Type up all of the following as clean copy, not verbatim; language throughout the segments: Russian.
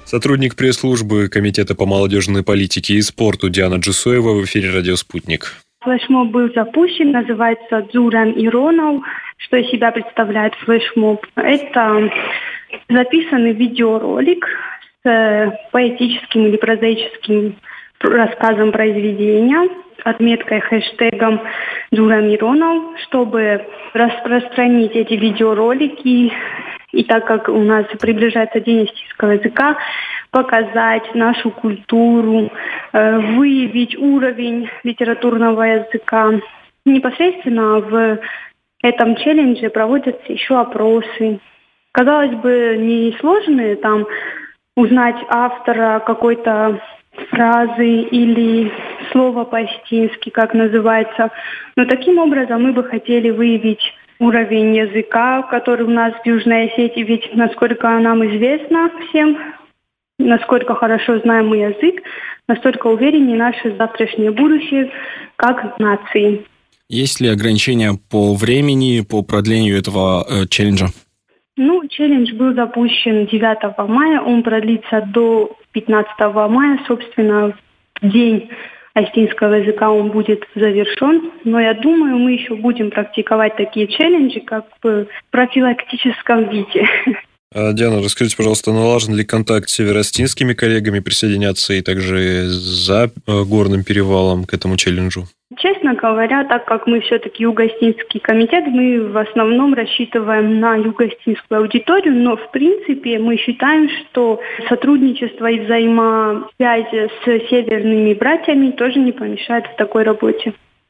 Сотрудник пресс-службы Комитета по молодежной политике и спорту Диана Джусоева в эфире «Радио Спутник». Флешмоб был запущен, называется «Дзуран Иронов». Что из себя представляет флешмоб? Это записанный видеоролик с поэтическим или прозаическим рассказом произведения, отметкой хэштегом «Дзуран Иронов», чтобы распространить эти видеоролики. И так как у нас приближается День астинского языка, показать нашу культуру, выявить уровень литературного языка. Непосредственно в этом челлендже проводятся еще опросы. Казалось бы, несложные, там узнать автора какой-то фразы или слова по-астински, как называется. Но таким образом мы бы хотели выявить уровень языка, который у нас в Южной Осетии, ведь, насколько нам известно всем, насколько хорошо знаем мы язык, настолько увереннее наше завтрашнее будущее как нации. Есть ли ограничения по времени, по продлению этого челленджа? Челлендж был запущен 9 мая, он продлится до 15 мая, собственно, в день астинского языка он будет завершен. Но я думаю, мы еще будем практиковать такие челленджи, как в профилактическом виде. Диана, расскажите, пожалуйста, налажен ли контакт с североастинскими коллегами присоединяться и также за горным перевалом к этому челленджу? Честно говоря, так как мы все-таки Юго-Астинский комитет, мы в основном рассчитываем на юго-астинскую аудиторию, но в принципе мы считаем, что сотрудничество и взаимосвязь с северными братьями тоже не помешает в такой работе.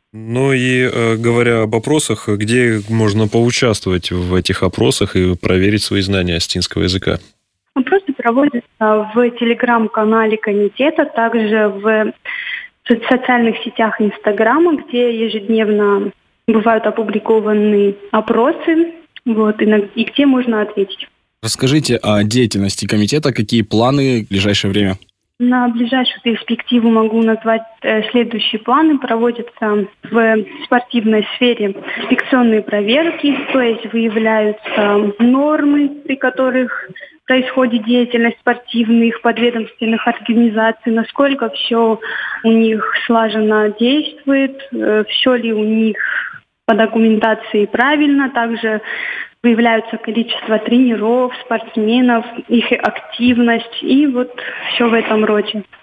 Говоря об опросах, где можно поучаствовать в этих опросах и проверить свои знания астинского языка? Опросы проводятся в телеграм-канале комитета, также в социальных сетях Инстаграма, где ежедневно бывают опубликованы опросы, и где можно ответить. Расскажите о деятельности комитета, какие планы в ближайшее время? На ближайшую перспективу могу назвать следующие планы. Проводятся в спортивной сфере инспекционные проверки, то есть выявляются нормы, при которых происходит деятельность спортивных подведомственных организаций, насколько все у них слаженно действует, все ли у них по документации правильно. Также выявляются количество тренеров, спортсменов, их активность и все в этом роде.